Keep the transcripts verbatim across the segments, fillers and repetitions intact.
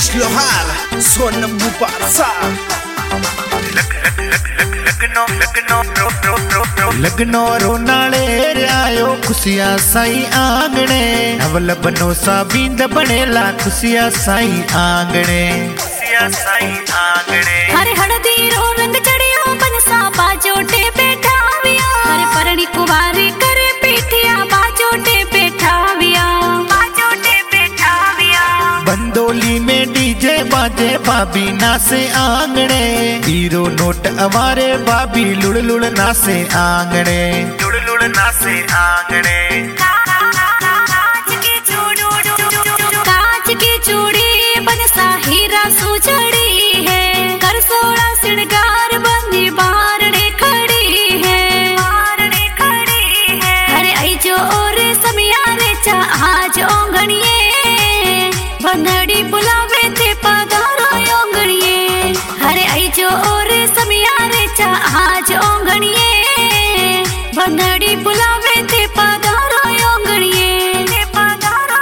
Dinesh Lohar, Sonam Buparsa. लगनो रोनाले आयो खुशिया साई आंगणे नवल बनो सा बींद बनेला खुशिया साई आंगणे खुशिया साई आंगणे हरे हळदी रो रंग चढ़ियो बनसा बाजोटे बैठाविया हरे परणी कुवारी करे पीठिया बाजोटे बैठाविया बाजोटे बैठाविया बंदोली में डीजे बाजे भाभी नासे आंगणे हीरो नोट अवारे भाभी लुड़ लुड़ नासे आंगणे लुड़ लुड़ नासे आंगणे कांच की चूड़ी कांच की चूड़ी बनसा हीरा सुजड़ी है कर सोड़ा श्रृंगार बंदी बारणे खड़ी है बारणे खड़ी है हरे आई जो और समिया रे चा आज ओंगणिए बंदड़ी बुलावे ते पधारो ओंगणिए हरे आई जो और समिया रे चा आज ओंगणिए बंदड़ी बुलावे ते पधारो ओंगणिए ते पधारो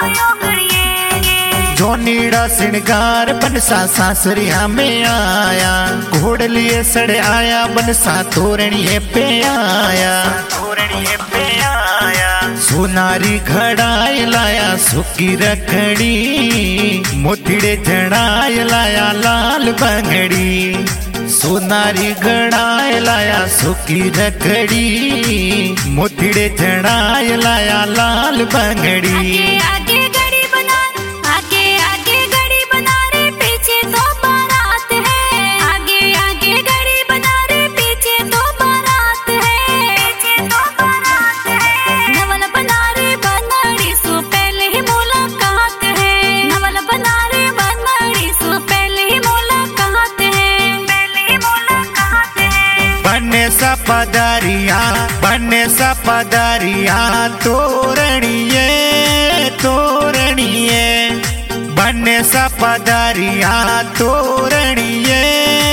ओंगणिए जोनीड़ा श्रृंगार बनसा सासरिया में आया घोड़ लिए सड़े आया बनसा तोरणिए पे आया तोरणिए पे आया सोनारी घड़ाई लाया सुकी रखड़ी मोतीड़े जड़ाई लाया लाल बंगड़ी सोनारी घड़ाई लाया सुकी रखड़ी मोतीड़े जड़ाई लाया लाल बंगड़ी आगे आगे गड़ी बना आगे आगे गड़ी बना रे पीछे तो बारात है आगे आगे गड़ी बना रे पीछे तो बारात है पीछे तो बारात है नवल बना रे बनड़ी सो पहले ही मुलाकात है नवल बना रे बनड़ी सो पहले ही मुलाकात है पहले ही मुलाकात है बने सा पदारिया बने सा पदारिया तोरणिए तोरणिए बने सा पदारिया तोरणिए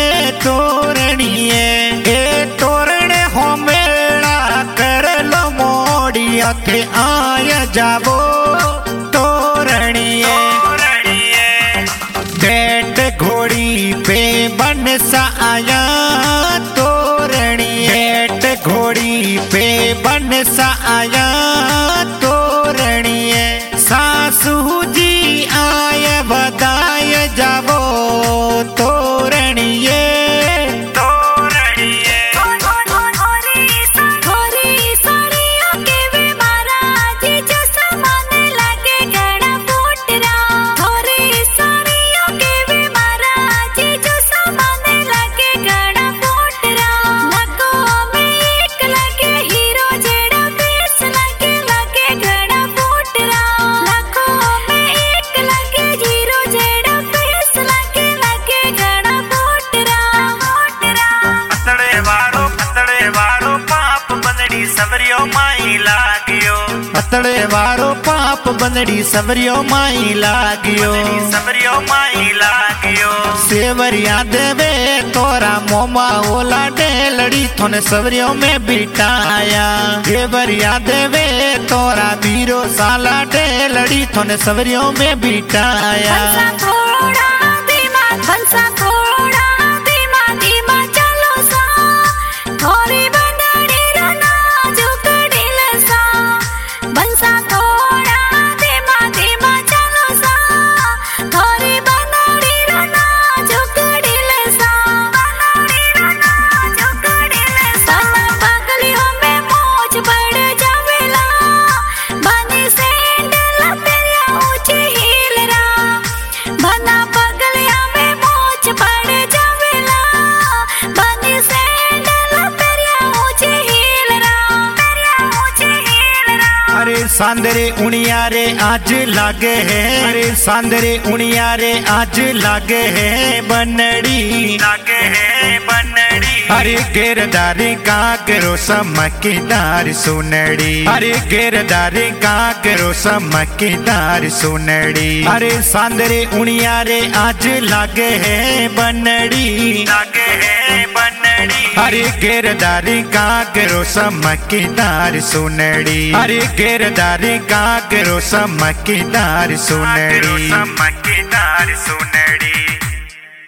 तोरणिए ए तोरणे हो मेला कर लो मोड़िया के आया जाबो तोरणिए बैठ घोड़ी पे बन सा आया तोरणिए बैठ घोड़ी पे बन सा आया तोरणिए सासू जी आय बधाय जावो तोरणिए तोरणिए थोरी साड़ियों के वे महाराज जो सामान लगे घड़ा फूटरा थोरी साड़ियों के वे महाराज जो सामान लगे घड़ा फूटरा लगो में एक लगे हीरो जेड़ा फेस लगे लगे घड़ा फूटरा लगो में एक लगे हीरो जेड़ा फेस लगे लगे घड़ा फूटरा फूटरा अतड़े वारो अतड़े वारो पाप बंदड़ी सवरियो माई लागियो अतड़े वारो पाप बंदड़ी सवरियो माई लागियो सवरियो माई लागियो सेवरिया देवे तोरा मोमा ओला डेलड़ी थोने सवरियो में बिठाया सेवरिया देवे तोरा बीरो साला डेलड़ी थोने सवरियो में बिठाया बंसा थोड़ा धीमा बंसा थोड़ा धीमा धीमा चलो सा थोड़ी बंदड़ी रना झुक ढिल सा बंसा थोड़ा धीमा धीमा चलो सा थोड़ी बंदड़ी रना झुक ढिल सा बंदड़ी रना झुक ढिल सा पगलियों में मोच बढ़ जावेला बनी सैंडल पेरिया ऊंची हील रा बना पगलिया में मोच बढ़ जावेला बनी सैंडल पेरिया ऊंची हील रा पेरिया ऊंची हील रा अरे सांदरे उनिया रे आज लागे है अरे सांदरे उनिया रे आज लागे है बनड़ी लागे है बनड़ी अरे गिरदारी का करो समकीदार सुनड़ी अरे गिरदारी का करो समकीदार सुनड़ी अरे सांदरे उनिया रे आज लागे है बनड़ी लागे है बनड़ी अरे गिरदारी काकरो समकीदार सुनड़ी अरे गिरदारी काकरो समकीदार सुनड़ी समकीदार सुनड़ी